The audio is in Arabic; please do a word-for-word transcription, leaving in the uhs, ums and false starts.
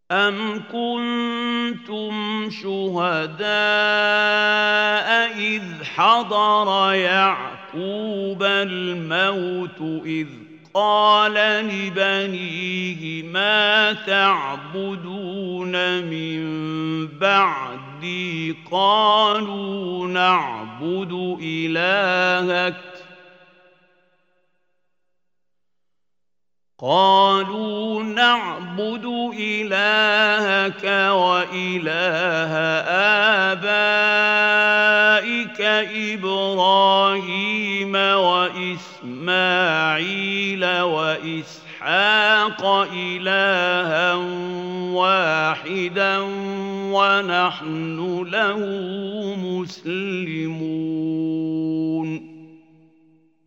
أَمْ كُنتُمْ شُهَدَاءَ إِذْ حَضَرَ يَعْقُوبَ الْمَوْتُ إِذْ قَالَ لِبَنِيهِ مَا تَعْبُدُونَ مِن بَعْدِي قَالُوا نَعْبُدُ إِلَٰهَكَ قالوا نعبد إلهك وإله آبائك إبراهيم وإسماعيل وإسحاق إلها واحدا ونحن له مسلمون